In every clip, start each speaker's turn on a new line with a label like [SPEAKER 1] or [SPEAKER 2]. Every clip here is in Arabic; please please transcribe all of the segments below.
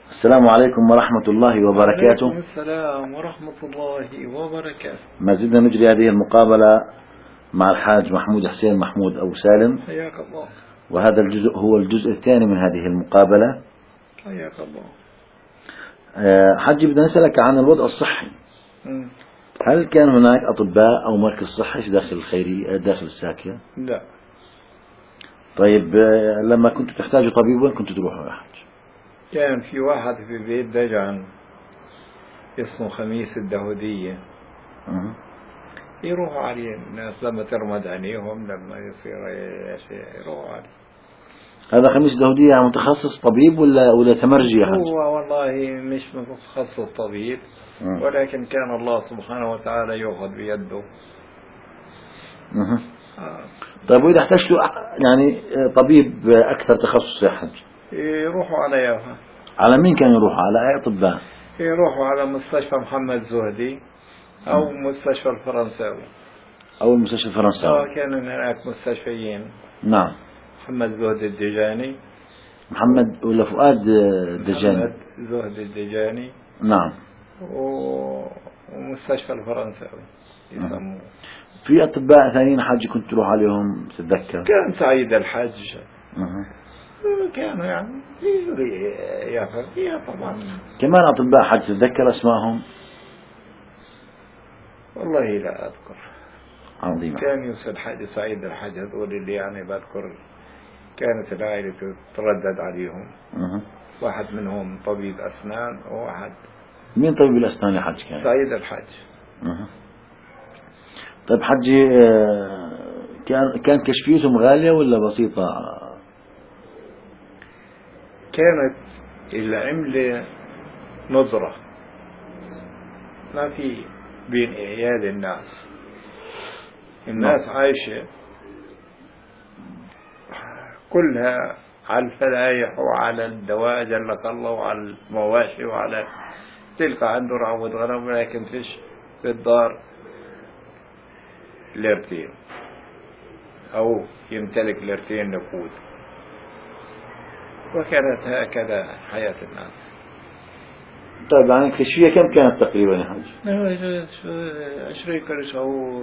[SPEAKER 1] السلام عليكم ورحمة الله وبركاته.
[SPEAKER 2] وعليكم السلام ورحمة الله وبركاته.
[SPEAKER 1] ما زلنا نجري هذه المقابلة مع الحاج محمود حسين محمود أبو سالم،
[SPEAKER 2] حياك الله.
[SPEAKER 1] وهذا الجزء هو الجزء الثاني من هذه المقابلة.
[SPEAKER 2] حياك الله.
[SPEAKER 1] حجي، بدنا نسألك عن الوضع الصحي. هل كان هناك أطباء أو مركز صحي داخل الخيرية داخل الساكية؟
[SPEAKER 2] لا.
[SPEAKER 1] طيب، لما كنتوا تحتاجوا طبيب وين كنتوا تروحوا يا حج؟
[SPEAKER 2] كان في واحد في بيت دجن اسمه خميس الدهودية، يروحوا عليه الناس لما ترمد عينيهم، لما يصير شيء يروحوا عليه.
[SPEAKER 1] هذا خميس داودية متخصص طبيب ولا تمرجي يا حج؟
[SPEAKER 2] هو والله مش متخصص طبيب، ولكن كان الله سبحانه وتعالى يأخذ بيده.
[SPEAKER 1] طيب، وإذا احتجتوا يعني طبيب أكثر تخصص يا حج؟
[SPEAKER 2] يروحوا على يافا.
[SPEAKER 1] على مين كانوا يروحوا؟ على أي أطباء؟
[SPEAKER 2] يروحوا على مستشفى محمد زهدي أو مستشفى الفرنساوي
[SPEAKER 1] أو المستشفى الفرنساوي.
[SPEAKER 2] كان هناك مستشفيين.
[SPEAKER 1] نعم.
[SPEAKER 2] محمد زهدي الدجاني.
[SPEAKER 1] محمد ولا فؤاد الدجاني؟
[SPEAKER 2] محمد زهدي الدجاني.
[SPEAKER 1] نعم.
[SPEAKER 2] ومستشفى الفرنساوي يسموه.
[SPEAKER 1] في أطباء ثانيين حاج كنت تروح عليهم تتذكر؟
[SPEAKER 2] كان سعيد الحج. كانوا يعني يا طبعا.
[SPEAKER 1] كمان أطباء حج تتذكر أسمائهم؟
[SPEAKER 2] والله لا أذكر.
[SPEAKER 1] عظيم.
[SPEAKER 2] كان يوسف الحج سعيد الحج، هذول اللي يعني بذكر كانت العائلة تتردد عليهم. واحد منهم طبيب أسنان وواحد.
[SPEAKER 1] مين طبيب الأسنان يا حج كان؟
[SPEAKER 2] سعيد الحج.
[SPEAKER 1] طيب حجي، كان كشفيتهم غالية ولا بسيطة؟
[SPEAKER 2] كانت العملة نظرة، ما في بين إعياد الناس عايشة كلها على الفلايح وعلى الدواء جلك الله وعلى المواشي وعلى تلقى عنده رعوة غنم، ولكن فيش في الدار ليرتين أو يمتلك ليرتين نقود. وكانت هكذا حياة الناس.
[SPEAKER 1] طيب، يعني الكشفية كم كانت تقريبا يا حج؟
[SPEAKER 2] 20 قرش أو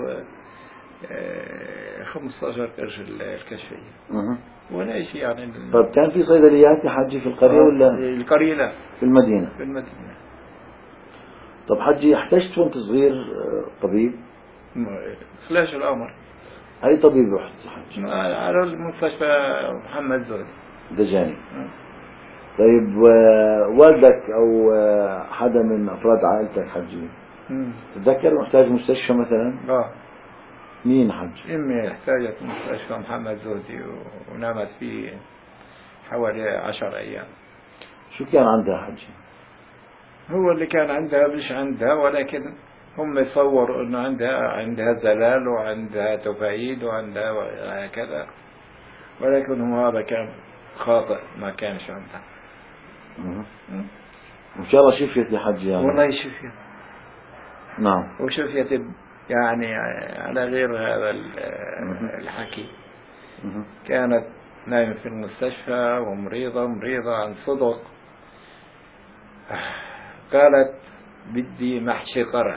[SPEAKER 2] 15 قرش الكشفية، ولا شيء يعني.
[SPEAKER 1] طيب، كان في صيدليات يا حجي في القرية ولا؟
[SPEAKER 2] القرية لا،
[SPEAKER 1] في المدينة.
[SPEAKER 2] في المدينة.
[SPEAKER 1] طب حجي، احتجت وانت صغير طبيب؟
[SPEAKER 2] خلاش الأمر.
[SPEAKER 1] أي طبيب رحت حج؟
[SPEAKER 2] على المستشفى محمد زهدي
[SPEAKER 1] دجاني. طيب، والدك أو حدا من أفراد عائلتك حجي تتذكر محتاج مستشفى مثلا؟ مين حج؟
[SPEAKER 2] أمي احتاجت مستشفى محمد زهدي ونامت فيه حوالي 10 أيام.
[SPEAKER 1] شو كان عندها حجي؟
[SPEAKER 2] هو اللي كان عندها مش عندها، ولكن هم يصوروا انه عندها زلال وعندها تفايد وعندها كذا، ولكن هو هذا كان خاطئ، ما كانش عندها.
[SPEAKER 1] إن شاء الله شفيت يا حجي يعني.
[SPEAKER 2] والله شفيت.
[SPEAKER 1] نعم.
[SPEAKER 2] وشفيت يعني على غير هذا الحكي. كانت نايمة في المستشفى ومريضة عن صدق. قالت بدي محشي قرع.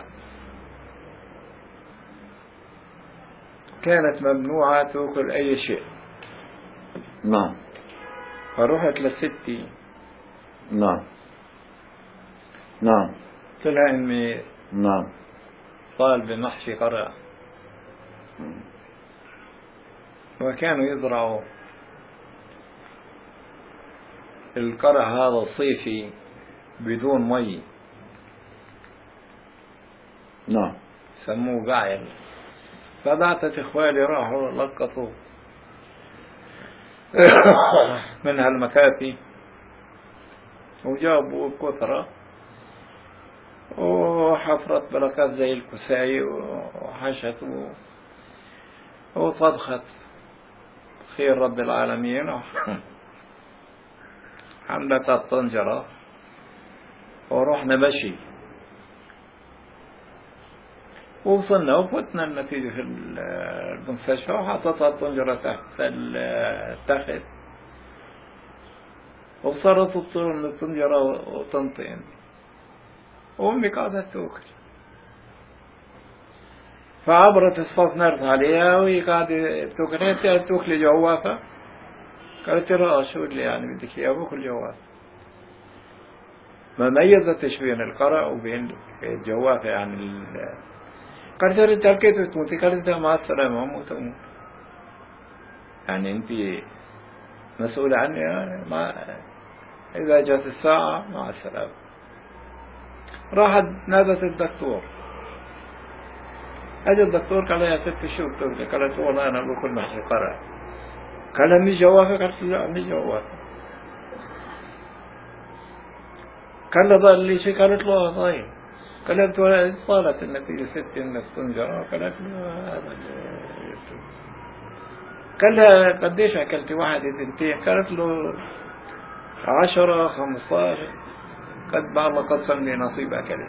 [SPEAKER 2] كانت ممنوعة تأكل أي شيء.
[SPEAKER 1] نعم.
[SPEAKER 2] فرحت لستي.
[SPEAKER 1] نعم.
[SPEAKER 2] قلت لها أمي
[SPEAKER 1] نعم.
[SPEAKER 2] طالبة محشي قرع. وكانوا يزرعوا القرع هذا الصيفي بدون مي.
[SPEAKER 1] نعم.
[SPEAKER 2] سموه قاعل. فبعثت إخوالي راحوا لقطوا من هالمكاتي وجابوا كثرة وحفرت بركات زي الكساي وحشت وطبخت خير رب العالمين. حملت الطنجرة ورحنا مشي ووصلنا وفتنا النتيجة في المستشفى وحطتها الطنجرة تحت التخت وصارت الطنجرة وتنطين، وأمي قاعدة تأكل، فعبرت الصوت نرد عليها وهي قاعدة تأكل. هي تأكل جوافة، قالت لها شو اللي يعني بدك إياه؟ باكل جوافة. ما ميزتش بين القرع وبين الجوافة يعني قالت لها أنت كيف تموتي؟ قالت لها مع السلامة، أموت أموت، يعني أنت مسؤولة عني يعني إذا جاءت الساعة مع السلامة. راحت نادت الدكتور، أجى الدكتور قال لها يا ست شو بتقولي؟ قالت والله أنا باكل محشي قرع. قال لها مش جوافة؟ قالت لا مش جوافة. قال لها ضل لي شيء؟ قالت له طيب. قالت له طالت النتيجة 6 إنك تنجر. قالت له هذا قال لها قديش أكلتي؟ 1 2؟ قالت له 10 15. قد بعض قسم لي نصيب أكلت.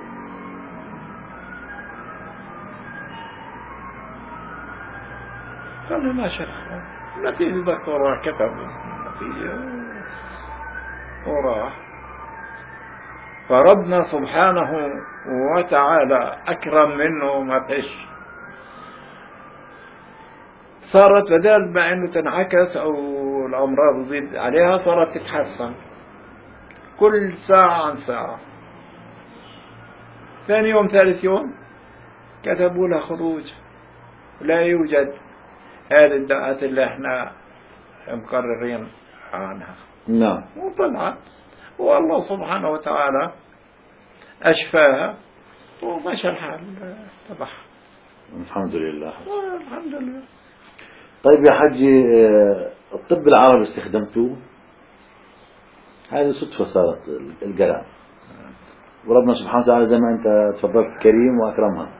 [SPEAKER 2] قال له ما شرح نتيجة الدكتور كتب النتيجة وراح. فربنا سبحانه وتعالى أكرم منه ما فيش. صارت بدل ما أنه تنعكس أو الأمراض تزيد عليها صارت تتحسن كل ساعة عن ساعة. ثاني يوم ثالث يوم كتبوا لها خروج، لا يوجد هذه الدعاءات اللي احنا مقررين عنها.
[SPEAKER 1] نعم.
[SPEAKER 2] وطلعت والله سبحانه وتعالى أشفاها ومشى الحال تبعها.
[SPEAKER 1] الحمد لله.
[SPEAKER 2] الحمد لله.
[SPEAKER 1] طيب يا حجي، الطب العربي استخدمتوه؟ هذه صدفة صارت القلم، وربنا سبحانه وتعالى زي ما أنت تفضلت كريم وأكرمها.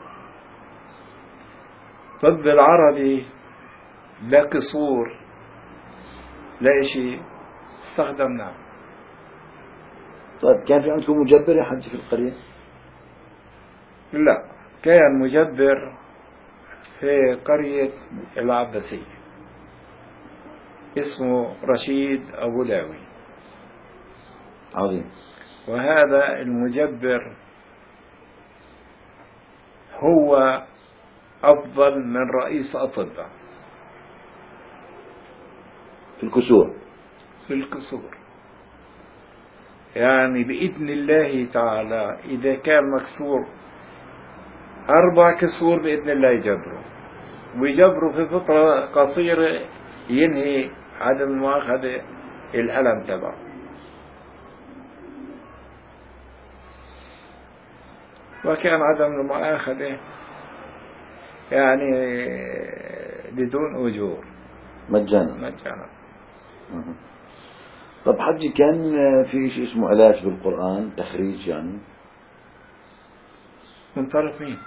[SPEAKER 2] الطب العربي لا قصور لا شيء استخدمناه.
[SPEAKER 1] طيب كان في عندكم مجبر يا حجي في القرية؟
[SPEAKER 2] لا، كان مجبر في قرية العباسية اسمه رشيد أبو لاوي.
[SPEAKER 1] عظيم.
[SPEAKER 2] وهذا المجبر هو أفضل من رئيس أطباء
[SPEAKER 1] في الكسور.
[SPEAKER 2] في الكسور. يعني بإذن الله تعالى إذا كان مكسور 4 كسور بإذن الله يجبره، ويجبره في فترة قصيرة ينهي عدم المؤاخذة الألم تبعه. وكان عدم المؤاخذة يعني بدون أجور،
[SPEAKER 1] مجانا. طب حجي كان في شيء اسمه علاج بالقرآن، تخريج يعني؟
[SPEAKER 2] من طرف مين؟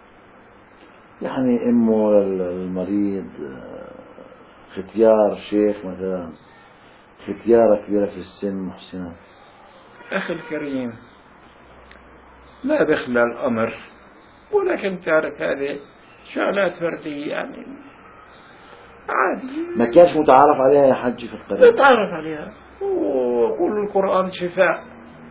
[SPEAKER 1] يعني أمه المريض، ختيار شيخ مثلا، ختيارة كبيرة في السن، محسنات.
[SPEAKER 2] أخي الكريم لا بخلى الأمر، ولكن تعرف هذه شغلات فردية يعني عادي.
[SPEAKER 1] ما كانش متعارف عليها يا حجي في القرية؟
[SPEAKER 2] يتعرف عليها ويقول القرآن شفاء،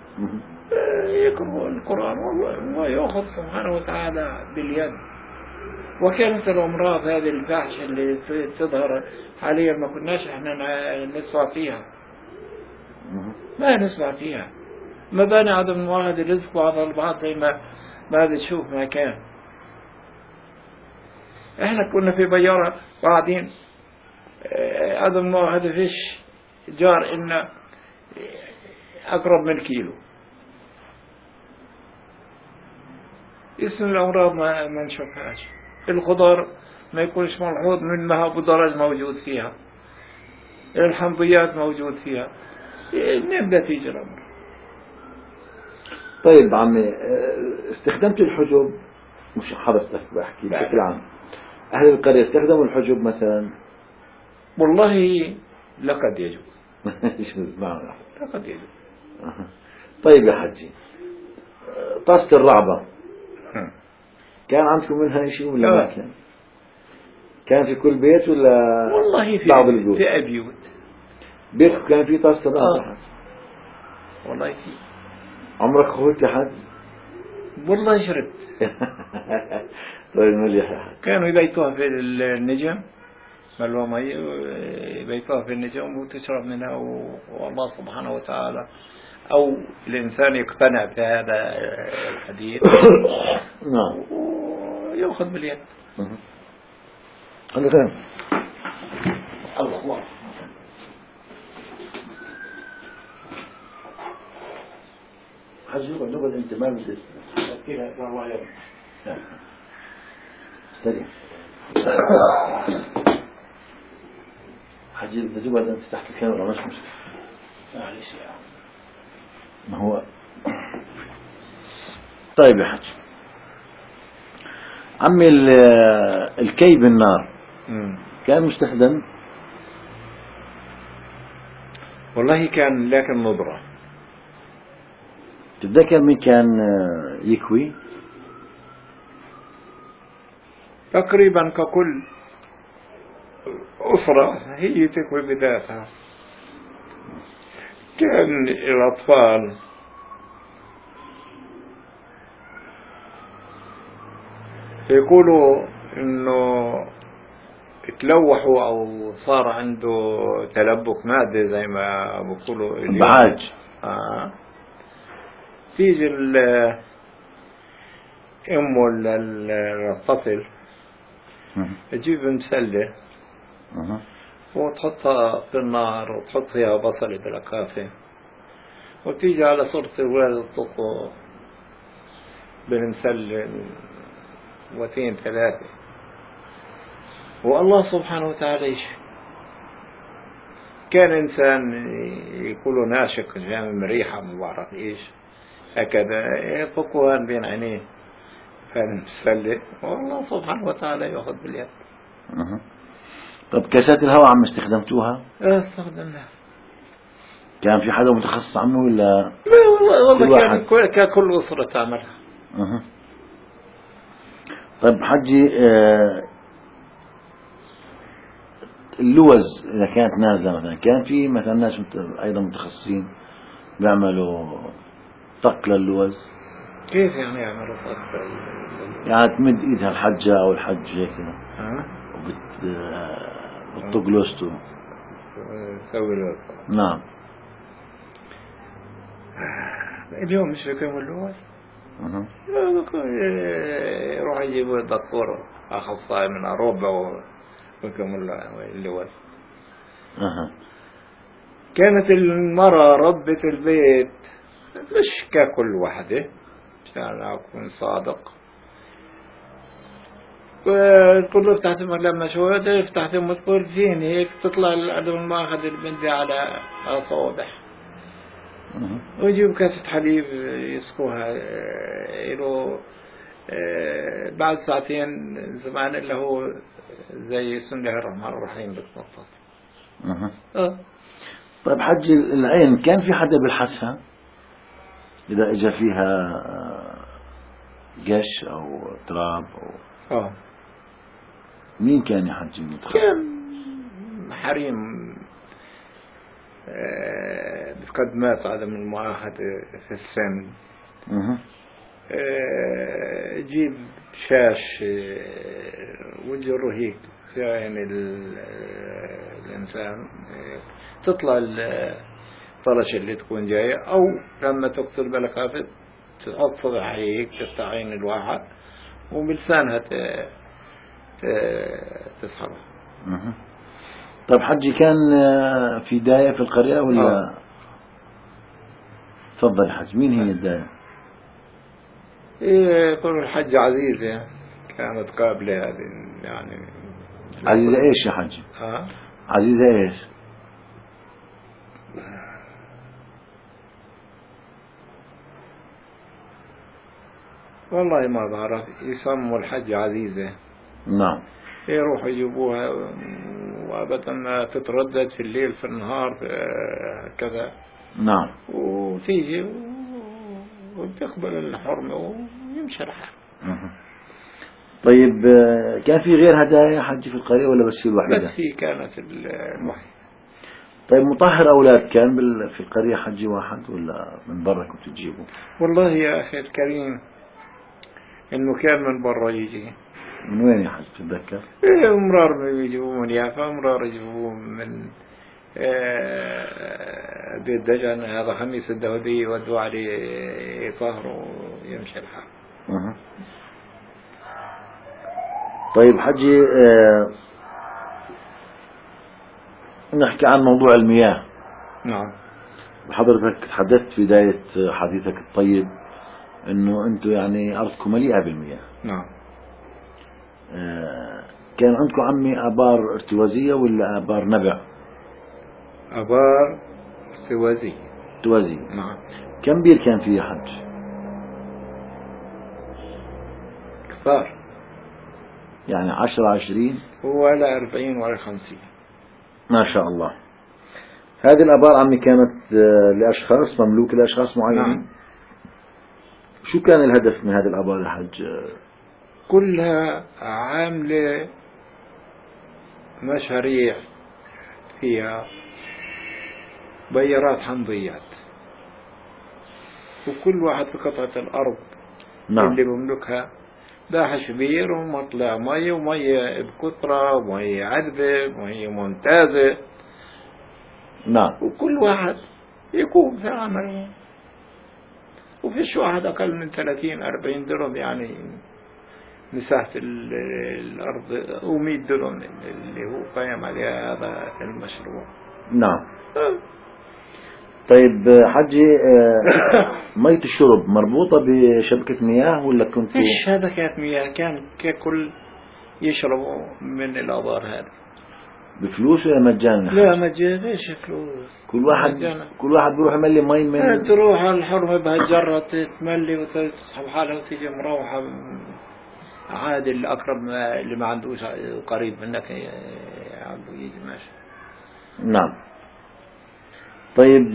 [SPEAKER 2] يقرأ القرآن ويأخذ سبحانه وتعالى باليد. وكانت الأمراض هذه الفاحشة اللي تظهر حاليا ما كناش احنا نسمع فيها، ما نسمع فيها. مباني عدم المؤاخذة رزق بعض البعض زي ما بتشوف ما كان. احنا كنا في بيارة قاعدين عدم المؤاخذة فيش جار إن أقرب من كيلو. اسم الأمراض ما نشوفهاش. الخضار ما يكونش ملحوظ من ما أبو درج موجود فيها، الحمضيات موجود فيها، من نتيجة الأمر.
[SPEAKER 1] طيب عمي، استخدمت الحجب؟ مش حضرتك بحكي بشكل عام، أهل القرية استخدموا الحجب مثلا؟
[SPEAKER 2] والله لقد يجوز. لقد يجوز.
[SPEAKER 1] طيب يا حجي، طاسة الرعبة كان عندكم منها شيء ولا ما كان؟ كان في كل بيت ولا
[SPEAKER 2] والله في
[SPEAKER 1] بعض البيوت؟
[SPEAKER 2] في بيوت
[SPEAKER 1] بيتك كان في طاس تبع؟
[SPEAKER 2] والله في.
[SPEAKER 1] عمرك خفت يا حج؟
[SPEAKER 2] والله شربت.
[SPEAKER 1] طيب مليح يا حج.
[SPEAKER 2] كانوا يبيتوها في النجم، ملوى مي يبيتوها في النجم وتشرب منها، والله سبحانه وتعالى أو الإنسان يقتنع بهذا الحديث
[SPEAKER 1] نعم
[SPEAKER 2] ويأخذ باليد.
[SPEAKER 1] الله تمام. الله حج نقعد انت ما بدك استريح. حج بدك تقعد انت تحت الكاميرا مش مشكلة.
[SPEAKER 2] معلش يا عم.
[SPEAKER 1] ما هو طيب يا حج عمي الكي بالنار كان مستخدم؟
[SPEAKER 2] والله كان، لكن نظرة.
[SPEAKER 1] تتذكر مين كان يكوي؟
[SPEAKER 2] تقريبا ككل أسرة هي تكوي بذاتها. كان الأطفال يقولوا إنه تلوحوا أو صار عنده تلبك مادي زي ما بقولوا اليوم.
[SPEAKER 1] بعاج.
[SPEAKER 2] تيجي أمه للطفل تجيب مسلة وتحطها في النار وتحط فيها بصل بالأكافة وتيجي على صورة الولد تطقه بالمسلة وتين ثلاثة والله سبحانه وتعالى يشفي. كان إنسان يقولوا ناشق جام مريحة ما بعرف إيش هكذا يطقوها بين عينيه فالمسلة والله سبحانه وتعالى يأخذ باليد.
[SPEAKER 1] طب كاسات الهواء عم استخدمتوها؟
[SPEAKER 2] استخدمناها.
[SPEAKER 1] كان في حدا متخصص عنه ولا؟
[SPEAKER 2] لا والله كان كل أسرة تعملها.
[SPEAKER 1] طيب حجي اللوز إذا كانت نازلة مثلا كان في مثلا ناس أيضا متخصصين بيعملوا طق للوز.
[SPEAKER 2] كيف يعني يعملوا طق؟
[SPEAKER 1] يعني تمد إيدها الحجة أو الحج هيك بتطق لوزته.
[SPEAKER 2] سوي له.
[SPEAKER 1] نعم.
[SPEAKER 2] اليوم مش بيكون اللوز. يروح يجيبوا دكتور أخصائي من أوروبا ويكون اللوز. كانت المرأة ربة البيت مش ككل واحدة عشان أكون صادق. تقول له افتح ثم لما شوية افتح ثم تقول فين هيك تطلع العدم ما أخذ البنت على صوابح ويجيب كاسة حليب يسقوها له بعد ساعتين زمان اللي هو زي بسم الله الرحمن الرحيم بتنطط.
[SPEAKER 1] طيب حج العين كان في حدا بيلحسها إذا إجا فيها قش أو تراب أو مين كان يحج المتخصص؟
[SPEAKER 2] كان حريم قد مات عدم المؤاخذة في السن. جيب شاش وجره هيك في عين الإنسان تطلع الطرش اللي تكون جاية أو لما تقتل بالكافة تحط صبع هيك تفتح عين الواحد وبلسانها تسحبها.
[SPEAKER 1] طيب حجي كان في داية في القرية ولا؟ تفضل حج. مين هي الداية؟
[SPEAKER 2] يقول الحج عزيزة كانت قابلة هذه يعني.
[SPEAKER 1] عزيزة ايش يا حج؟ عزيزة ايش؟
[SPEAKER 2] والله ما بعرف يسموا الحج عزيزة.
[SPEAKER 1] نعم.
[SPEAKER 2] يروحوا يجيبوها وابدا ما تتردد في الليل في النهار كذا.
[SPEAKER 1] نعم.
[SPEAKER 2] وتيجي وتقبل الحرمة ويمشي الحال.
[SPEAKER 1] طيب كان في غير هدايا حج في القرية ولا بس هي الوحيدة؟
[SPEAKER 2] بس هي كانت الوحيدة.
[SPEAKER 1] طيب مطهر أولاد كان في القرية حجي واحد ولا من برا كنتوا تجيبوا؟
[SPEAKER 2] والله يا أخي الكريم إنه كان من برا يجي.
[SPEAKER 1] من وين يا حج تتذكر؟
[SPEAKER 2] مرار يجيبوه من يافا، مرار يجيبوه من بيت دجن، هذا خميس الدودي يودوا عليه يطهر ويمشي الحال.
[SPEAKER 1] طيب حجي، نحكي عن موضوع المياه.
[SPEAKER 2] نعم.
[SPEAKER 1] حضرتك تحدثت في بداية حديثك الطيب انه انتم يعني ارضكم مليئة بالمياه.
[SPEAKER 2] نعم.
[SPEAKER 1] كان عندكم عمي ابار ارتوازية ولا ابار نبع؟
[SPEAKER 2] ابار
[SPEAKER 1] ارتوازية.
[SPEAKER 2] نعم.
[SPEAKER 1] كم بير كان فيه حج؟
[SPEAKER 2] كثار،
[SPEAKER 1] يعني 10 20
[SPEAKER 2] ولا 40 ولا 50.
[SPEAKER 1] ما شاء الله. هذه الابار عمي كانت لاشخاص، مملوكة لاشخاص معينين؟
[SPEAKER 2] نعم.
[SPEAKER 1] شو كان الهدف من هذه الابار يا حج؟
[SPEAKER 2] كلها عاملة مشاريع فيها بيارات حمضيات، وكل واحد في قطعة الأرض
[SPEAKER 1] نعم.
[SPEAKER 2] اللي بملكها داحش بير ومطلع مية، ومية بكثرة، ومية عذبة، ومية ممتازة.
[SPEAKER 1] نعم.
[SPEAKER 2] وكل واحد يقوم في عمله، وفيش واحد أقل من 30-40 درهم، يعني مساحة الأرض، و100 درهم اللي هو قيم عليها هذا المشروع.
[SPEAKER 1] نعم. طيب حجي، مية الشرب مربوطة بشبكة مياه ولا كنتوا؟
[SPEAKER 2] فيش شبكات مياه، كان ككل يشربوا من الآبار هذا.
[SPEAKER 1] بفلوس ولا مجانا؟
[SPEAKER 2] لا مجانا، ايش فلوس؟
[SPEAKER 1] كل واحد بيروح يملي مي من
[SPEAKER 2] تروح على الحرمة بهالجرة تتملي وتسحب حالها وتيجي مروحة عادي. الأقرب اللي ما عندوش قريب منك عنده يجي ماشي.
[SPEAKER 1] نعم. طيب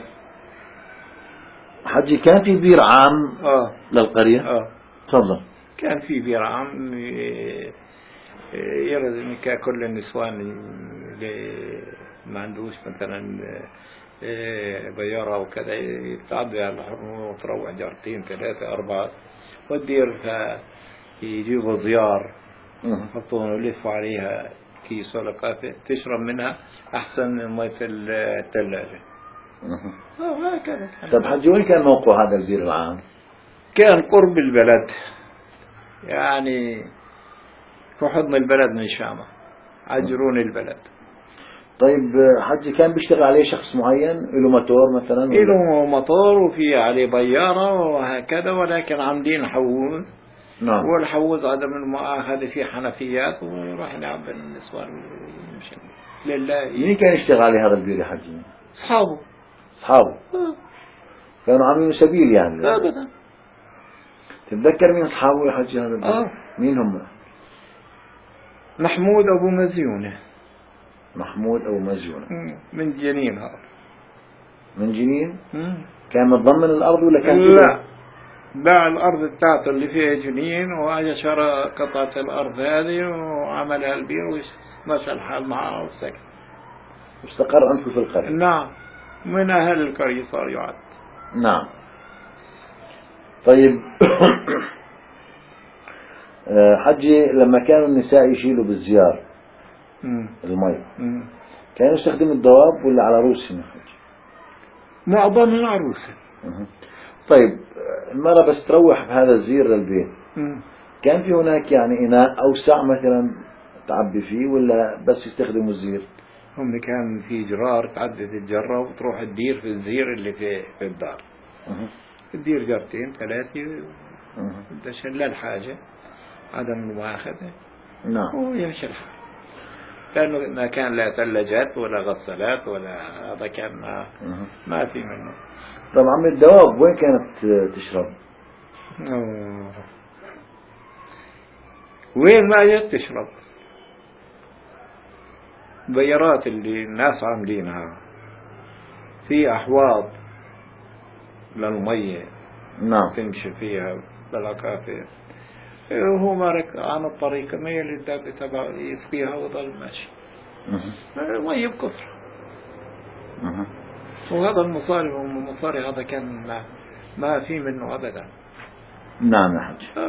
[SPEAKER 1] حجي، كان في بير عام للقرية؟ تفضل.
[SPEAKER 2] كان في بير عام يرد كل النسوان اللي ما عندوش مثلا بيارة وكذا يتعدوا على الحرمة وتروح جارتين 3 4 والدير يجيبوا زيار يحطون ويلفوا عليها كيس ولا قافة تشرب منها أحسن من مية الثلاجة. هكذا.
[SPEAKER 1] طب حجي، وين كان موقع هذا البير العام؟
[SPEAKER 2] كان قرب البلد، يعني في حضن البلد من شامة، عجرون البلد.
[SPEAKER 1] طيب حجي، كان بيشتغل عليه شخص معين؟ له موتور مثلا؟
[SPEAKER 2] له موتور وفي عليه بيارة وهكذا، ولكن عاملين حوز.
[SPEAKER 1] نعم.
[SPEAKER 2] والحوز عدم المؤاخذة فيه حنفيات، وراح نعبي النسوان ويمشي لله.
[SPEAKER 1] مين كان يشتغل عليه هذا البير يا حجي؟ أصحابه. كانوا عاملين سبيل يعني؟
[SPEAKER 2] أبدا.
[SPEAKER 1] تتذكر مين أصحابه يا حجي هذا البير؟ مين هم؟
[SPEAKER 2] محمود أبو مزيونة.
[SPEAKER 1] محمود أبو مزيونة
[SPEAKER 2] من جنين. هذا
[SPEAKER 1] من جنين. كان متضمن الأرض ولا كان؟
[SPEAKER 2] لا، باع الأرض بتاعته اللي فيها جنين، وأجى شرى قطعة الأرض هذه وعملها البير ومشى الحال معه وسكن
[SPEAKER 1] واستقر أنت في القرية.
[SPEAKER 2] نعم، من أهل القرية صار يعد.
[SPEAKER 1] نعم. طيب حجي، لما كانوا النساء يشيلوا بالزيار المي، كانوا يستخدموا الدواب ولا على رؤوسهم يا حجي؟
[SPEAKER 2] معظمهم عروسة.
[SPEAKER 1] طيب المرأة بس تروح بهذا الزير للبيت، كان في هناك يعني إناء أوسع مثلا تعبي فيه ولا بس يستخدموا الزير؟
[SPEAKER 2] هم كان في جرار تعدد الجرة وتروح تدير في الزير اللي في الدار. تدير جرتين 3 دشن للحاجة عدم المؤاخذة.
[SPEAKER 1] نعم.
[SPEAKER 2] ويمشي الحال، لأنه ما كان لا ثلاجات ولا غسالات ولا هذا، كان ما في منه.
[SPEAKER 1] طبعا الدواب وين كانت تشرب؟
[SPEAKER 2] وين ما جت تشرب. بيارات اللي الناس عاملينها في أحواض للمية.
[SPEAKER 1] نعم.
[SPEAKER 2] تمشي فيها بالعكافة، وهو مارك عن الطريق ما يلي تبع يسقيها وظل ماشي. مية بكثرة. وهذا المصاري هذا كان ما في منه أبدا.
[SPEAKER 1] نعم يا حج.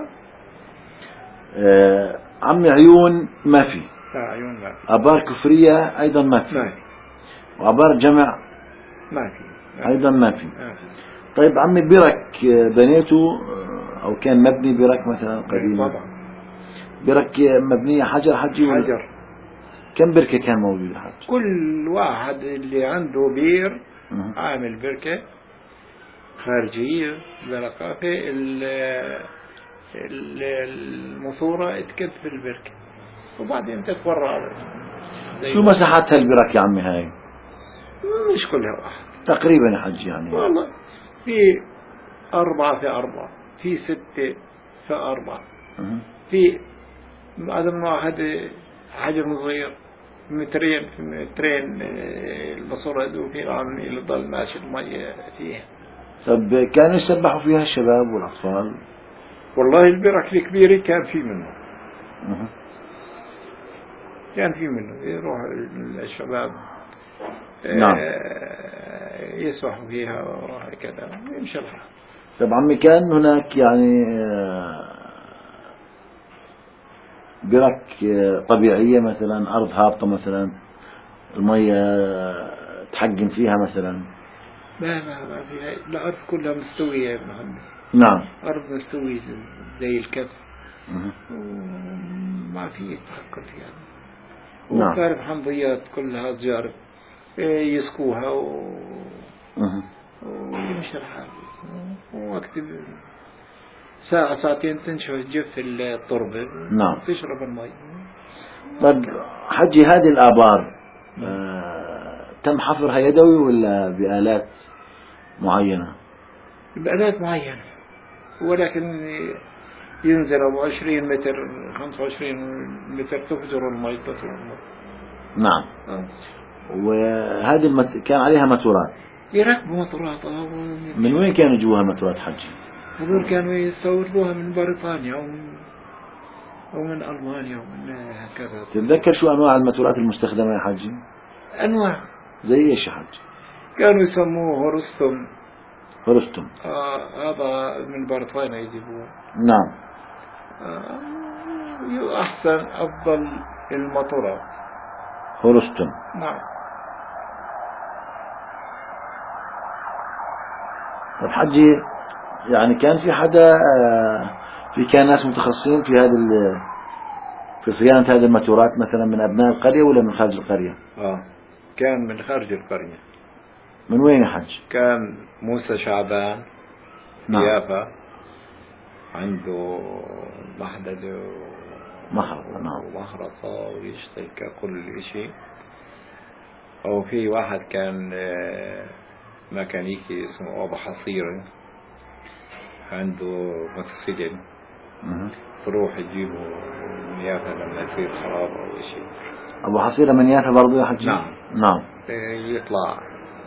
[SPEAKER 1] عمي عيون ما في.
[SPEAKER 2] عيون ما في.
[SPEAKER 1] أبار كفرية أيضا ما في. وأبار جمع
[SPEAKER 2] ما في.
[SPEAKER 1] أيضا ما في. طيب عمي برك بنيته أو كان مبني برك مثلا قديما؟
[SPEAKER 2] طبعا.
[SPEAKER 1] برك مبنية حجر حجي؟
[SPEAKER 2] حجر. كم
[SPEAKER 1] بركة كان موجود حج؟
[SPEAKER 2] كل واحد اللي عنده بير عامل بركة خارجية برقافة، الماسورة اتكب في البركة وبعدين تتفرع.
[SPEAKER 1] شو مساحات هالبرك يا عمي هاي؟
[SPEAKER 2] مش كلها واحد
[SPEAKER 1] تقريبا يا حج يعني.
[SPEAKER 2] والله في 4 في 4، في 6 في 4، في عدم واحد حجم صغير مترين في مترين الماسورة ذو في عم اللي ضل ماشي المية فيها.
[SPEAKER 1] طب كانوا يسبحوا فيها الشباب والأطفال؟
[SPEAKER 2] والله البرك الكبيرة كان في منه. كان في منه يروح الشباب
[SPEAKER 1] نعم
[SPEAKER 2] يسبحوا فيها وهكذا يمشي الحال.
[SPEAKER 1] طب عمي كان هناك يعني برك طبيعية مثلا أرض هابطة مثلا المية تحجم فيها مثلا؟
[SPEAKER 2] ما فيها. الأرض كلها مستوية يا ابن عمي.
[SPEAKER 1] نعم
[SPEAKER 2] أرض مستوية زي الكف وما في تحكم فيها.
[SPEAKER 1] نعم.
[SPEAKER 2] وبتعرف حمضيات كلها تجارب يسقوها ويمشي الحال. ووقت ساعة ساعتين تنشف جف التربة.
[SPEAKER 1] نعم.
[SPEAKER 2] تشرب المي.
[SPEAKER 1] طيب حجي هذه الآبار تم حفرها يدوي ولا بآلات معينة؟
[SPEAKER 2] بآلات معينة، ولكن ينزل أبو 20 متر 25 متر تفجر المي تطلع المي.
[SPEAKER 1] نعم. وهذه كان عليها ماتورات؟
[SPEAKER 2] يركبوا ماتورات.
[SPEAKER 1] من وين كانوا يجوها ماتورات حجي؟
[SPEAKER 2] هذول كانوا يستوردوها من بريطانيا ومن ألمانيا ومن هكذا.
[SPEAKER 1] تتذكر شو أنواع الماتورات المستخدمة يا حجي؟
[SPEAKER 2] أنواع
[SPEAKER 1] زي إيش يا حجي؟ كانوا
[SPEAKER 2] يسموه هورستوم. هذا من بريطانيا يجيبوه.
[SPEAKER 1] نعم.
[SPEAKER 2] أحسن أفضل الماتورات
[SPEAKER 1] هورستوم.
[SPEAKER 2] نعم.
[SPEAKER 1] طب حجي يعني كان في حدا كان ناس متخصصين في في صيانة هذه الماتورات مثلا من أبناء القرية ولا من خارج القرية؟
[SPEAKER 2] كان من خارج القرية.
[SPEAKER 1] من وين يا حج؟
[SPEAKER 2] كان موسى شعبان.
[SPEAKER 1] نعم.
[SPEAKER 2] يافا عنده محددة
[SPEAKER 1] ومحرصة. نعم.
[SPEAKER 2] ومحرصة ويشتغل كل شيء. أو في واحد كان ميكانيكي اسمه أبو حصيرة عنده موتوسيكل تروح تجيبه من يافا لما يصير خراب أو شيء.
[SPEAKER 1] أبو حصيرة من يافا برضو يا حجي؟ نعم.
[SPEAKER 2] يطلع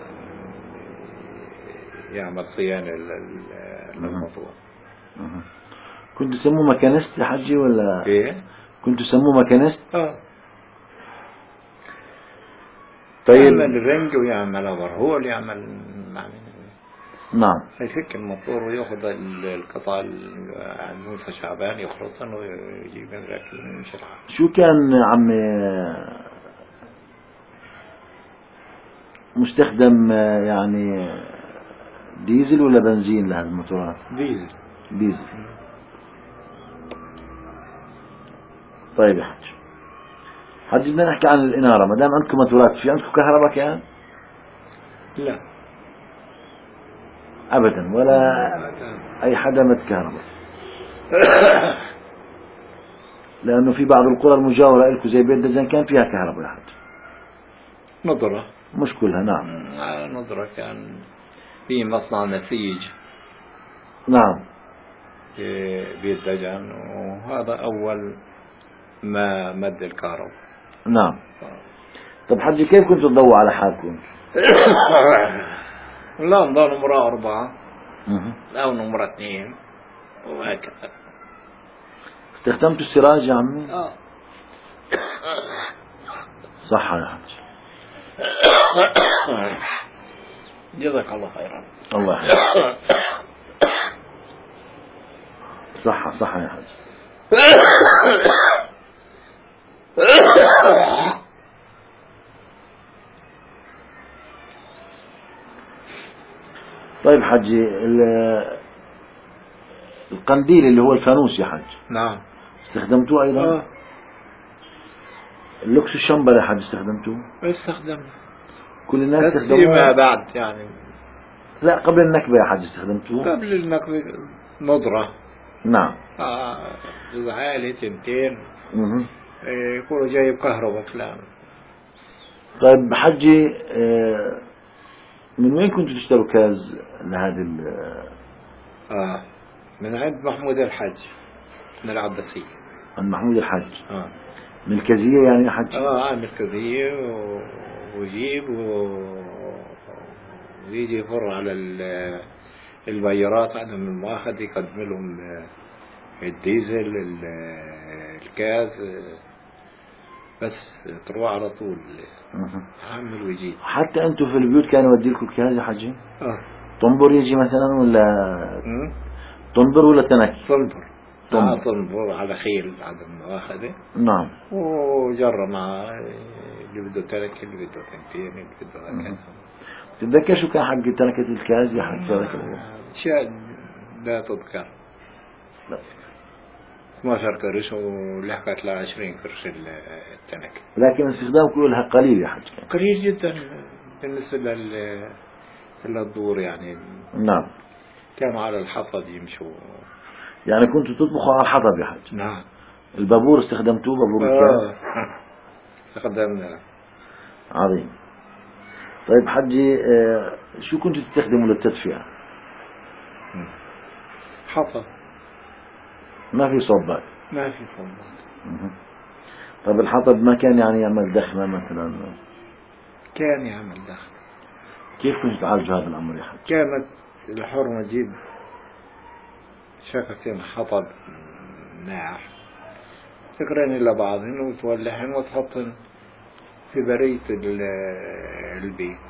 [SPEAKER 2] يعمل صيانة للموضوع.
[SPEAKER 1] كنت تسموه ميكانيست يا حجي ولا؟
[SPEAKER 2] ايه
[SPEAKER 1] كنت تسموه ميكانيست؟
[SPEAKER 2] طيب. يعمل رنج ويعمل أبر، هو اللي يعمل.
[SPEAKER 1] نعم.
[SPEAKER 2] يفك الموتور ويأخذ القطع عند موسى شعبان يخرطن ويجيب من شرعه.
[SPEAKER 1] شو كان عمي مستخدم يعني ديزل ولا بنزين لهذه الموتورات؟ ديزل. طيب يا حج بدنا نحكي عن الإنارة. ما دام عندكم موتورات في عندكم كهرباء كان؟
[SPEAKER 2] لا
[SPEAKER 1] أبدا ولا أي حدا متكهرباء؟ لأنه في بعض القرى المجاورة لكم زي بيت دجان كان فيها كهرباء يا حج.
[SPEAKER 2] نظرة
[SPEAKER 1] مش كلها. نعم.
[SPEAKER 2] نظرة كان في مصنع نسيج.
[SPEAKER 1] نعم.
[SPEAKER 2] في بيت دجان وهذا أول ما مد الكهرباء.
[SPEAKER 1] نعم. طب حجي كيف كنتوا تضووا على حالكم؟
[SPEAKER 2] لا نضل نمرة 4 أو نمرة 2 وهكذا.
[SPEAKER 1] استخدمتوا السراج يا عمي؟ صح يا حج.
[SPEAKER 2] جزاك الله خيرا.
[SPEAKER 1] الله يحفظك. صحة صحة يا حاج. طيب حجي، القنديل اللي هو الفانوس يا حج،
[SPEAKER 2] نعم.
[SPEAKER 1] استخدمتوه أيضا؟ اللوكس الشمبر يا حج استخدمتوه؟
[SPEAKER 2] استخدمنا.
[SPEAKER 1] كل الناس
[SPEAKER 2] بس
[SPEAKER 1] استخدموه؟
[SPEAKER 2] فيما بعد يعني.
[SPEAKER 1] لا قبل النكبة يا حج استخدمتوه؟
[SPEAKER 2] قبل النكبة نظرة.
[SPEAKER 1] نعم.
[SPEAKER 2] جزء عالي 200 يكونوا جايب كهرباء كلام.
[SPEAKER 1] طيب حجي، من وين كنتوا تشتروا كاز لهذه
[SPEAKER 2] من عند محمود الحج من العباسية.
[SPEAKER 1] من محمود الحج. من الكازية يعني يا حج؟
[SPEAKER 2] من الكازية، ويجيب ويجي يفر على البيارات عندهم المؤاخذ، يقدم لهم الديزل الكاز، بس تروح على طول عامل ويجي.
[SPEAKER 1] حتى انتم في البيوت كانوا يوديلكم الكاز يا حجي؟ طنبر يجي مثلا ولا طنبر ولا تنك؟
[SPEAKER 2] طنبر. طنبر على خيل عدم المؤاخذة.
[SPEAKER 1] نعم.
[SPEAKER 2] وجرى مع اللي بده تنك، اللي بده تنتين، اللي بده هكذا.
[SPEAKER 1] تتذكر شو كان حق تنكة الكاز يا حج؟
[SPEAKER 2] اشياء لا تذكر.
[SPEAKER 1] لا.
[SPEAKER 2] 12 قرش ولحقت ل 20 قرش التنكة.
[SPEAKER 1] لكن استخدامكم لها قليل يا حج؟
[SPEAKER 2] قليل جدا بالنسبة للدور يعني.
[SPEAKER 1] نعم.
[SPEAKER 2] كانوا على الحطب يمشوا.
[SPEAKER 1] يعني كنتوا تطبخوا على الحطب يا حج؟
[SPEAKER 2] نعم.
[SPEAKER 1] البابور استخدمتوه؟ بابور الكاز؟
[SPEAKER 2] استخدمنا.
[SPEAKER 1] عظيم. طيب حجي، شو كنتوا تستخدموا للتدفئة؟
[SPEAKER 2] حطب.
[SPEAKER 1] ما في صبات؟
[SPEAKER 2] ما في صبات.
[SPEAKER 1] طيب الحطب ما كان يعني يعمل دخمة مثلا؟
[SPEAKER 2] كان يعمل دخمة.
[SPEAKER 1] كيف كنتوا تعالجوا هذا الأمر يا حج؟
[SPEAKER 2] كانت الحرمة تجيب شككين حطب ناعح، تقرن إلى بعضهن وتولحن وتحطن في برية البيت.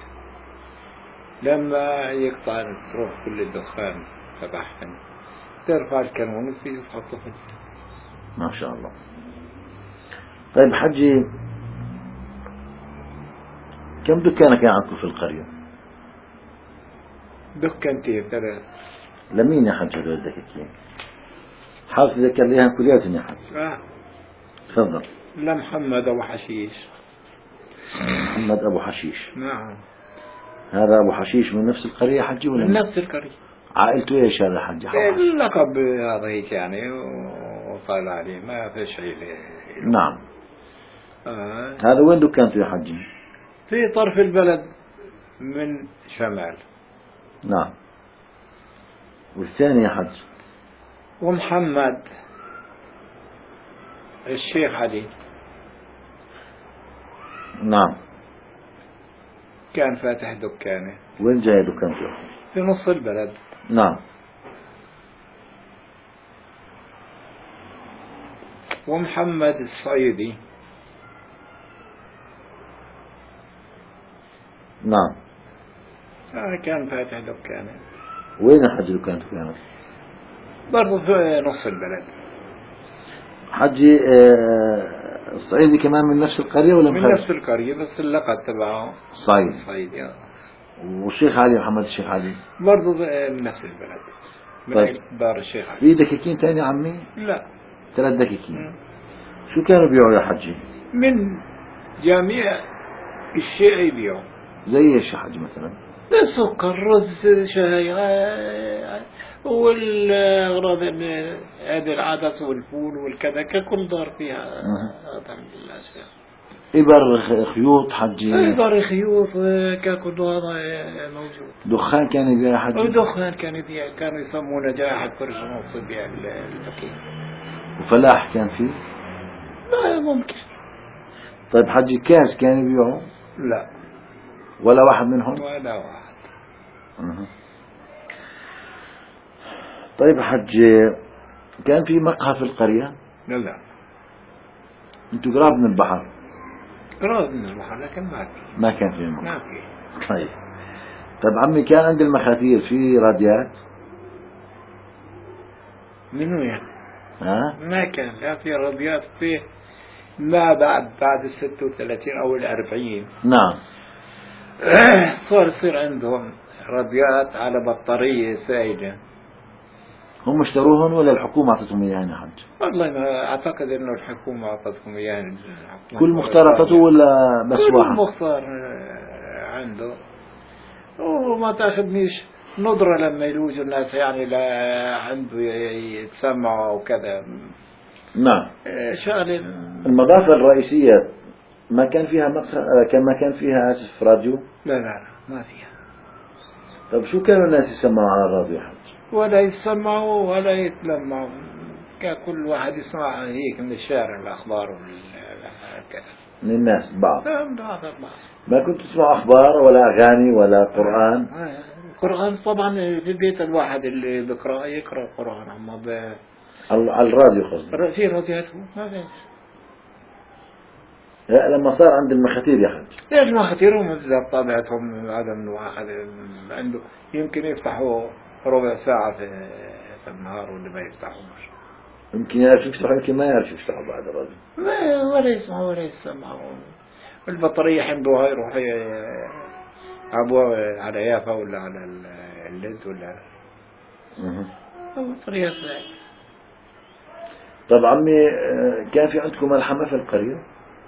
[SPEAKER 2] لما يقطع تروح كل الدخان تبعهن، ترفع الكنون وفيه تحطه في.
[SPEAKER 1] ما شاء الله. طيب حجي، كم دكانة كان عندكم في القرية؟
[SPEAKER 2] دكانتين 3.
[SPEAKER 1] لمين يا حج هذول الدكاكين؟ حاول تذكر ليها كلياتهم يا حج. تفضل.
[SPEAKER 2] لمحمد أبو حشيش.
[SPEAKER 1] محمد أبو حشيش.
[SPEAKER 2] نعم.
[SPEAKER 1] هذا أبو حشيش من نفس القرية حجي ولا
[SPEAKER 2] من نفس القرية؟
[SPEAKER 1] عائلته ايش هذا حج؟
[SPEAKER 2] اللقب هذا هيك يعني، وطال عليه ما فيش عيلة.
[SPEAKER 1] نعم. هذا وين دكانته يا حجي؟
[SPEAKER 2] في طرف البلد من شمال.
[SPEAKER 1] نعم. والثاني يا حج؟
[SPEAKER 2] ومحمد الشيخ علي.
[SPEAKER 1] نعم.
[SPEAKER 2] كان فاتح دكانه.
[SPEAKER 1] وين جاي دكانته؟
[SPEAKER 2] في نص البلد.
[SPEAKER 1] نعم.
[SPEAKER 2] ومحمد الصعيدي.
[SPEAKER 1] نعم.
[SPEAKER 2] كان فاتح دكانه.
[SPEAKER 1] وين يا حج دكانته كانت؟
[SPEAKER 2] برضو في نص البلد.
[SPEAKER 1] حجي، الصعيدي كمان من نفس القرية ولا
[SPEAKER 2] من نفس القرية، بس اللقب تبعه
[SPEAKER 1] صعيدي. والشيخ علي، محمد الشيخ علي
[SPEAKER 2] برضو من نفس البلد، من
[SPEAKER 1] طيب.
[SPEAKER 2] دار الشيخ علي.
[SPEAKER 1] في دكاكين تاني عمي؟
[SPEAKER 2] لا،
[SPEAKER 1] 3 دكاكين. شو كانوا بيعوا يا حجي؟
[SPEAKER 2] من جميع الشيء يبيعوا.
[SPEAKER 1] زي ايش يا حجي مثلا؟
[SPEAKER 2] سكر، رز، شاي، والأغراض هذه العدس والفول والكذا، ككل دار فيها هذا الأشياء.
[SPEAKER 1] إبر، خيوط حجي؟
[SPEAKER 2] إبر، خيوط، ككل هذا موجود.
[SPEAKER 1] دخان كان يبيع يا حجي؟
[SPEAKER 2] ودخان كان يبيع، كانوا يسمونه جاحد كرش ونص يبيع البكين.
[SPEAKER 1] وفلاح كان فيه؟
[SPEAKER 2] لا ممكن.
[SPEAKER 1] طيب حجي، كاس كان يبيعوا؟
[SPEAKER 2] لا،
[SPEAKER 1] ولا واحد منهم؟
[SPEAKER 2] ولا واحد.
[SPEAKER 1] طيب حج، كان في مقهى في القرية؟
[SPEAKER 2] لا.
[SPEAKER 1] انتوا قراب من البحر؟
[SPEAKER 2] افتراض نروح لكن ما في.
[SPEAKER 1] ما كان في مقهى.
[SPEAKER 2] ما في.
[SPEAKER 1] طيب عمي كان عند المخاتير في راديات؟
[SPEAKER 2] منو يعني؟
[SPEAKER 1] ها؟
[SPEAKER 2] ما كان لا في راديات في ما بعد 36 أو 40.
[SPEAKER 1] نعم.
[SPEAKER 2] صار يصير عندهم راديات على بطارية سائلة.
[SPEAKER 1] هم اشتروهن ولا الحكومة أعطتهم إياهن يا حج؟
[SPEAKER 2] والله ما أعتقد إنه الحكومة أعطتهم إياه.
[SPEAKER 1] كل مختار أعطته ولا بس
[SPEAKER 2] كل
[SPEAKER 1] واحد؟
[SPEAKER 2] مختار عنده. وما تاخذنيش نظرة لما يلوجوا الناس يعني لا عنده يتسمعوا أو كذا.
[SPEAKER 1] نعم.
[SPEAKER 2] شغل
[SPEAKER 1] المضافة الرئيسية ما كان فيها ما كان فيها آسف راديو؟
[SPEAKER 2] لا ما فيها.
[SPEAKER 1] طب شو كانوا الناس يسمعوا على الراديو يا حج؟
[SPEAKER 2] ولا يسمعوا ولا يتلمعوا. كل واحد يسمع هيك من الشارع الأخبار كذا
[SPEAKER 1] من الناس بعض.
[SPEAKER 2] بعض.
[SPEAKER 1] ما كنت تسمع أخبار ولا أغاني ولا قرآن؟
[SPEAKER 2] القرآن طبعا في بيت الواحد اللي يقرأ القرآن. أما
[SPEAKER 1] على الراديو قصدي.
[SPEAKER 2] في راديوات ما في.
[SPEAKER 1] لا لما صار عند المخاتير يا حج.
[SPEAKER 2] ليش ما خطيرهم بالذات طابعتهم هذا من واحد عنده يمكن يفتحوا ربع ساعة في النهار واللي ما يفتحوش.
[SPEAKER 1] يمكن يعرف يفتحوا يمكن ما يعرف يفتحوا بعد الراديو.
[SPEAKER 2] ولا يسمعوا ولا يسمعوا. البطارية عنده هاي يروح عبوا على يافا ولا على الليد ولا البطارية.
[SPEAKER 1] طب عمي كان في عندكم ملحمة في القرية؟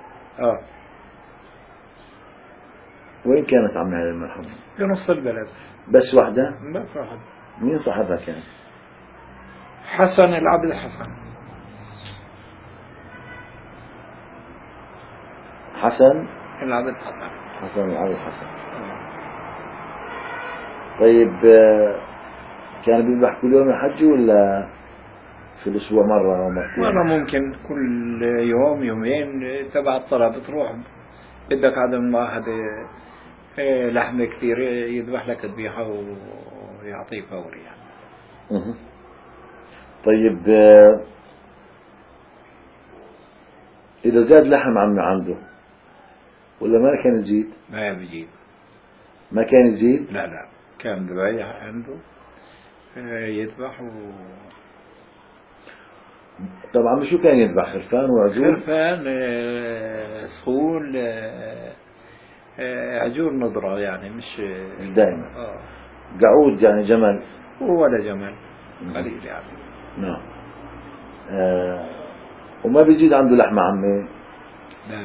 [SPEAKER 1] وين كانت عمي هذه الملحمة؟
[SPEAKER 2] في نص البلد.
[SPEAKER 1] بس واحدة؟
[SPEAKER 2] بس واحد.
[SPEAKER 1] مين صاحبها كان؟
[SPEAKER 2] حسن العبد حسن.
[SPEAKER 1] حسن
[SPEAKER 2] العبد حسن.
[SPEAKER 1] حسن العبد حسن. طيب كان بيذبح كل يوم يحج ولا في الأسبوع مرة أو مرتين؟
[SPEAKER 2] مرة ممكن كل يوم يومين تبع الطلب تروح بدك عدم واحد لحمة كثير يذبح لك ذبيحة ويعطيه فوري يعني.
[SPEAKER 1] طيب إذا زاد لحم عمي عنده ولا ما كان يزيد؟
[SPEAKER 2] ما بيجيب.
[SPEAKER 1] ما كان يزيد؟
[SPEAKER 2] لا كان ذبايح عنده يذبح
[SPEAKER 1] طبعا شو كان يذبح؟ خرفان وعجول؟
[SPEAKER 2] خرفان صقول عجول نضرة يعني مش
[SPEAKER 1] دائما. قعود يعني جمل
[SPEAKER 2] ولا جمل قليل يعني.
[SPEAKER 1] نعم. وما بيزيد عنده لحمة عمي؟
[SPEAKER 2] لا.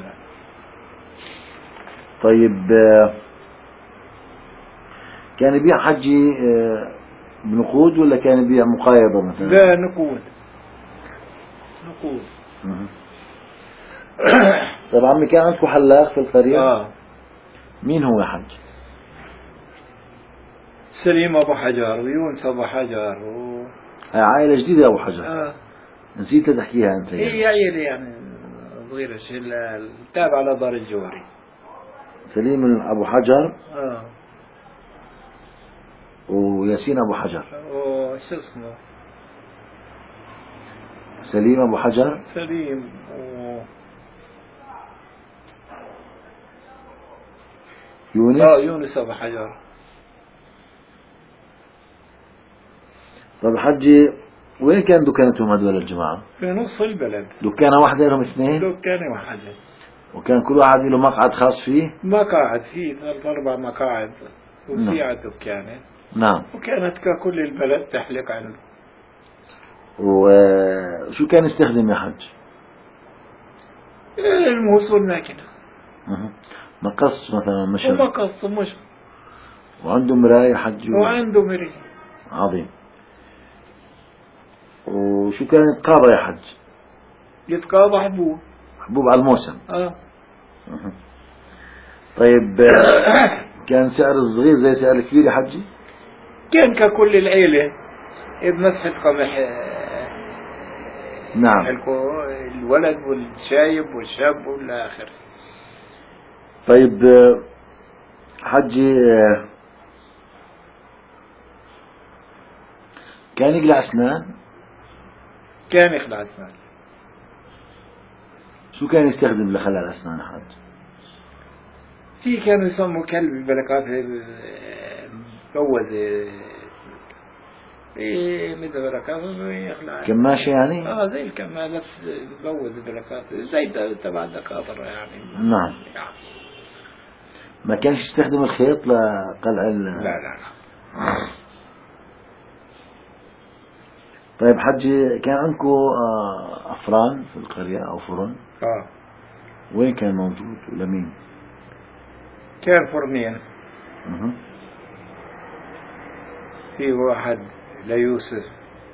[SPEAKER 1] طيب كان يبيع حجي بنقود ولا كان يبيع مقايضة مثلا؟
[SPEAKER 2] لا نقود.
[SPEAKER 1] طيب عمي كان عندكم حلاق في القرية؟ مين هو يا حج؟
[SPEAKER 2] سليم أبو حجر ويونس أبو حجر
[SPEAKER 1] هاي عائلة جديدة أبو حجر. نسيت تحكيها أنت يعني.
[SPEAKER 2] هي عائلة يعني صغيرة تابعة لدار الجوهري.
[SPEAKER 1] سليم أبو حجر وياسين أبو حجر
[SPEAKER 2] شو اسمه
[SPEAKER 1] سليم أبو حجر.
[SPEAKER 2] سليم يونس أبو حجر.
[SPEAKER 1] طيب حجي وين كان دكانتهم هذول الجماعة؟
[SPEAKER 2] في نص البلد.
[SPEAKER 1] دكانة واحدة لهم اثنين؟
[SPEAKER 2] دكانة واحدة.
[SPEAKER 1] وكان كل واحد له مقعد خاص فيه؟
[SPEAKER 2] مقاعد فيه 3-4 مقاعد وسيعة دكانة.
[SPEAKER 1] نعم.
[SPEAKER 2] وكانت ككل البلد تحلق عنده.
[SPEAKER 1] وشو كان يستخدم يا حج؟
[SPEAKER 2] الموس والماكينة.
[SPEAKER 1] مقص مثلا مشط.
[SPEAKER 2] ومقص ومشط.
[SPEAKER 1] وعنده مراية حج.
[SPEAKER 2] وعنده مراية.
[SPEAKER 1] عظيم. وشو كان يتقاضى يا حج؟
[SPEAKER 2] يتقاضى حبوب
[SPEAKER 1] على الموسم. طيب كان سعر الصغير زي سعر الكبير يا حجي؟
[SPEAKER 2] كان ككل العيلة بمسحة قمح.
[SPEAKER 1] نعم.
[SPEAKER 2] الولد والشايب والشاب والآخر.
[SPEAKER 1] طيب حجي كان يقلع أسنان؟
[SPEAKER 2] كان يخلع أسنان.
[SPEAKER 1] شو كان يستخدم لخلع الأسنان حج؟
[SPEAKER 2] في كانوا يسموا كلب بلقات بوز مدى بلقات يخلع
[SPEAKER 1] كماشة يعني؟
[SPEAKER 2] زي الكماشة نفس بوز بلقات زي تبع الدكاترة يعني.
[SPEAKER 1] نعم. ما كانش يستخدم الخيط لقلع
[SPEAKER 2] لا.
[SPEAKER 1] طيب حجي، كان عندكم أفران في القرية أو فرن؟ وين كان موجود ولمين؟
[SPEAKER 2] كان فرنين. في واحد ليوسف،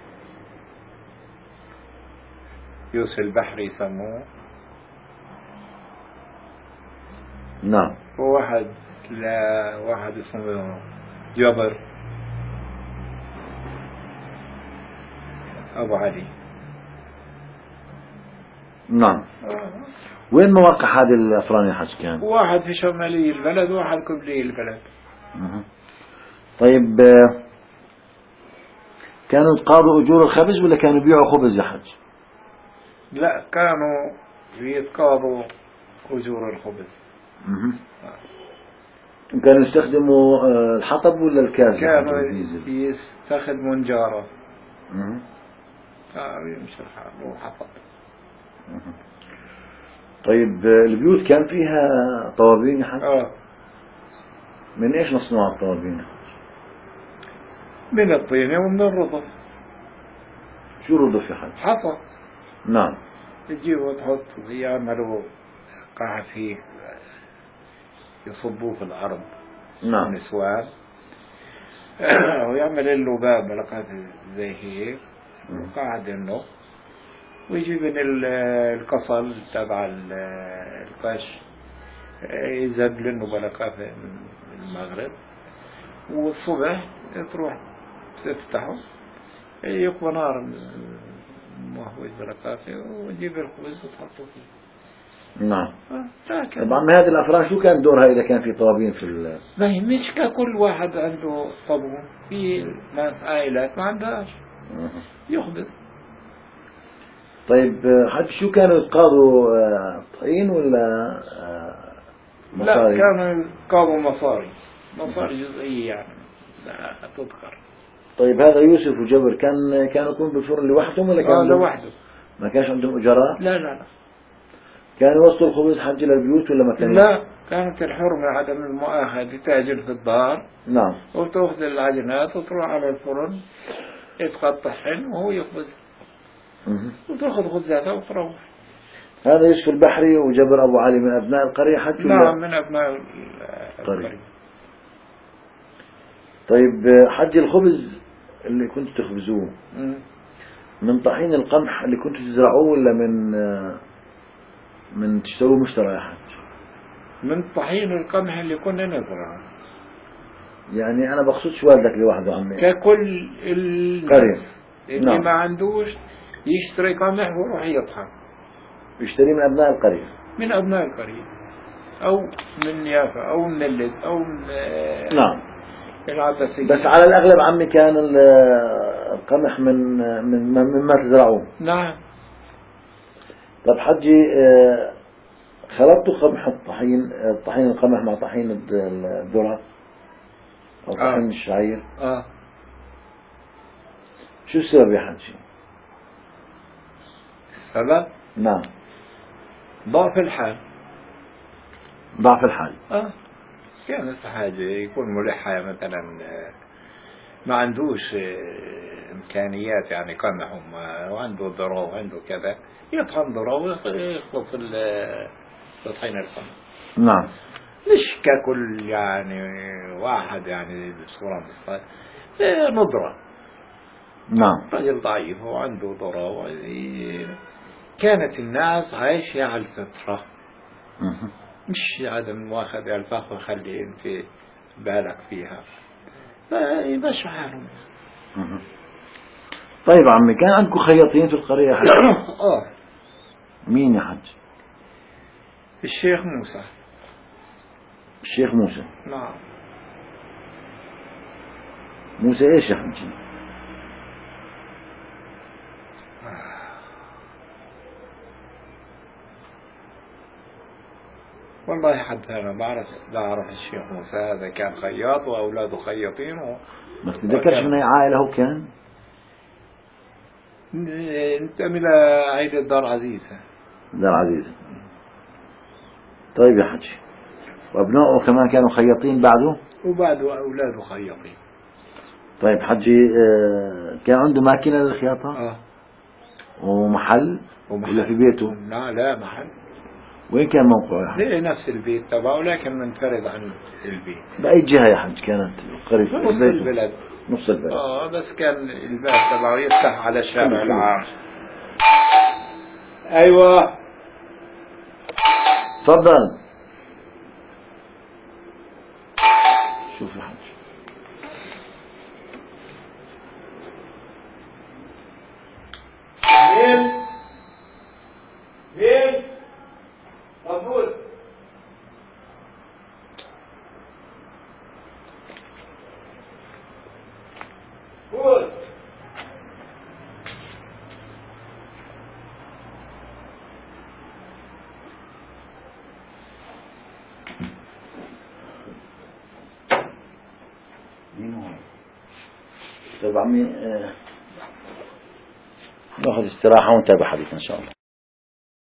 [SPEAKER 2] يوسف البحري يسموه.
[SPEAKER 1] نعم.
[SPEAKER 2] وواحد واحد اسمه جبر أبو علي.
[SPEAKER 1] نعم. وين مواقع هذه الأفران يا حج كان؟
[SPEAKER 2] واحد في شمالي البلد وواحد قبلي البلد.
[SPEAKER 1] طيب كانوا يتقاضوا أجور الخبز ولا كانوا يبيعوا خبز يا حج؟
[SPEAKER 2] لا، كانوا يتقاضوا أجور الخبز.
[SPEAKER 1] كانوا يستخدموا الحطب ولا الكاز؟
[SPEAKER 2] كانوا يستخدموا نجارة. يمشي الحال وحطب.
[SPEAKER 1] طيب البيوت كان فيها طوابين يا حج؟ من ايش مصنوع الطوابين؟
[SPEAKER 2] من الطينة ومن الرضف.
[SPEAKER 1] شو رضف يا حج؟
[SPEAKER 2] حطب.
[SPEAKER 1] نعم.
[SPEAKER 2] تجيبه وتحط، يعملوا قاع فيه يصبوه في الأرض.
[SPEAKER 1] نعم.
[SPEAKER 2] نسوان ويعمل له باب لقات زي هيك وقاعد انه، ويجيب القصل تبع القش يزب لنه بلقات من المغرب، والصبح تروح تفتحه يقوى نار مهوج بلقاته ويجيب الخبز وتحطه فيه.
[SPEAKER 1] نعم. طبعا هذه الأفران شو كان دورها إذا كان في طوابين في
[SPEAKER 2] ما هي مش كل واحد عنده طابون. في ناس عائلات ما عندهاش يخبز.
[SPEAKER 1] طيب حد شو كانوا يتقاضوا طحين ولا مصاري؟
[SPEAKER 2] لا، كانوا يتقاضوا مصاري جزئية يعني لا تذكر.
[SPEAKER 1] طيب هذا يوسف وجبر كانوا يكونوا بالفرن لوحدهم ولا كانوا
[SPEAKER 2] لوحده؟
[SPEAKER 1] ما كانش عندهم أجراء؟
[SPEAKER 2] لا.
[SPEAKER 1] كانوا يوصلوا الخبز حج للبيوت ولا ما كانوا؟
[SPEAKER 2] لا، كانت الحرمة عدم المؤاخذة تاجر في الدار.
[SPEAKER 1] نعم.
[SPEAKER 2] وتأخذ العجينات وتروح على الفرن يتقطعهن وهو يخبز وتأخذ خبزاتها وتروح.
[SPEAKER 1] هذا يوسف البحري وجبر أبو علي من أبناء القرية حج؟
[SPEAKER 2] نعم، من أبناء القرية.
[SPEAKER 1] طيب حج الخبز اللي كنتوا تخبزوه من طحين القمح اللي كنتوا تزرعوه ولا من تشتروه مشترى يا حج؟
[SPEAKER 2] من طحين القمح اللي كنا نزرعه.
[SPEAKER 1] يعني أنا بقصدش والدك لوحده عمي،
[SPEAKER 2] ككل
[SPEAKER 1] قرية
[SPEAKER 2] اللي
[SPEAKER 1] نعم.
[SPEAKER 2] ما عندوش يشتري قمح ويروح يطحن.
[SPEAKER 1] يشتري من أبناء القرية.
[SPEAKER 2] من أبناء القرية أو من يافا أو من اللد أو من
[SPEAKER 1] نعم
[SPEAKER 2] العباسية.
[SPEAKER 1] بس على الأغلب عمي كان القمح مما تزرعوه.
[SPEAKER 2] نعم.
[SPEAKER 1] طب حجي خلطتوا قمح طحين القمح مع طحين الذرة أو طحين الشعير؟ شو السبب يا حجي؟
[SPEAKER 2] السبب؟
[SPEAKER 1] نعم.
[SPEAKER 2] ضعف الحال.
[SPEAKER 1] ضعف الحال.
[SPEAKER 2] كانت حاجة يكون ملحة مثلا ما عندوش إمكانيات يعني قمح وعنده ذرة وعنده كذا يطحن ذرة ويخلص تطحين القمح.
[SPEAKER 1] نعم.
[SPEAKER 2] مش ككل يعني واحد يعني بصورة ندرة.
[SPEAKER 1] نعم.
[SPEAKER 2] رجل ضعيف وعنده ذرة كانت الناس عايشة على الفطرة مش عدم واخذ الفخ وخلين في بالك فيها فيمشوا حالهم.
[SPEAKER 1] طيب عمي كان عندكم خياطين في القرية حج؟ مين يا حج؟
[SPEAKER 2] الشيخ موسى.
[SPEAKER 1] الشيخ موسى.
[SPEAKER 2] نعم.
[SPEAKER 1] موسى ايش يا حجي؟
[SPEAKER 2] والله حتى أنا بعرف الشيخ موسى هذا كان خياط وأولاده خياطين
[SPEAKER 1] ما تتذكرش من أي عائلة هو كان؟
[SPEAKER 2] انتمي لعائلة دار عزيزة.
[SPEAKER 1] دار عزيزة. طيب يا حجي، وأبنائه كمان كانوا خياطين بعده؟
[SPEAKER 2] وبعده أولاده خياطين.
[SPEAKER 1] طيب حجي، كان عنده ماكينة للخياطة؟ ومحل؟ ولا في بيته؟
[SPEAKER 2] لا محل.
[SPEAKER 1] وين كان موقعه؟
[SPEAKER 2] ليه نفس البيت تبعه لكن منفرد عن البيت.
[SPEAKER 1] بأي جهة يا حج كانت القرية؟
[SPEAKER 2] نص البلد.
[SPEAKER 1] نص البلد.
[SPEAKER 2] بس كان الباب تبعه يفتح على الشارع العام. أيوة
[SPEAKER 1] تفضل. شوف يا حج.
[SPEAKER 2] مين مقبول. قول.
[SPEAKER 1] طيب عمي، ناخذ استراحة ونتابع حديثنا إن شاء الله.